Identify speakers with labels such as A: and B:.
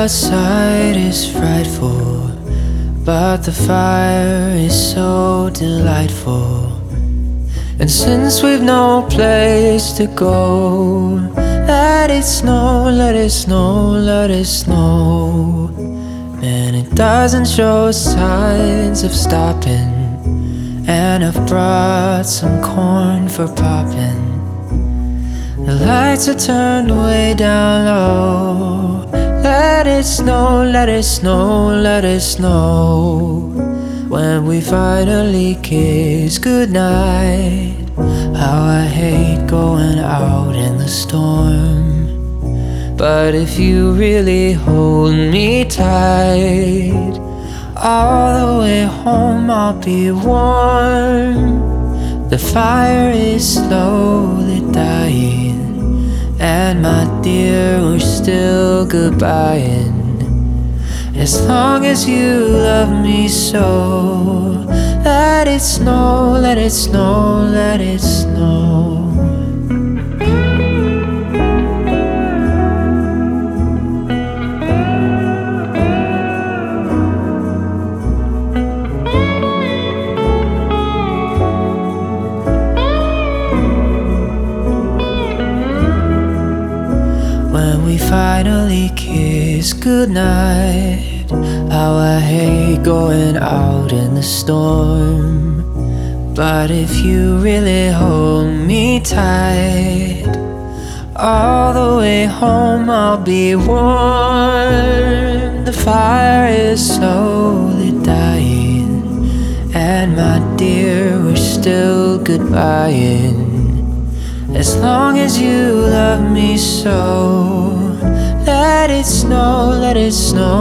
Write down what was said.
A: outside is frightful, but the fire is so delightful. And since we've no place to go, let it snow, let it snow, let it snow. Man, it doesn't show signs of stopping, and I've brought some corn for popping. The lights are turned way down low. Let it snow, let it snow, let it snow. When we finally kiss goodnight, how I hate going out in the storm. But if you really hold me tight, all the way home I'll be warm. The fire is slowly dying, and my dear, we're still goodbying. As long as you love me so, let it snow, let it snow, let it snow. When we finally kiss goodnight, how I hate going out in the storm. But if you really hold me tight, all the way home I'll be warm. The fire is slowly dying, and my dear, we're still goodbying. As long as you love me so, let it snow, let it snow,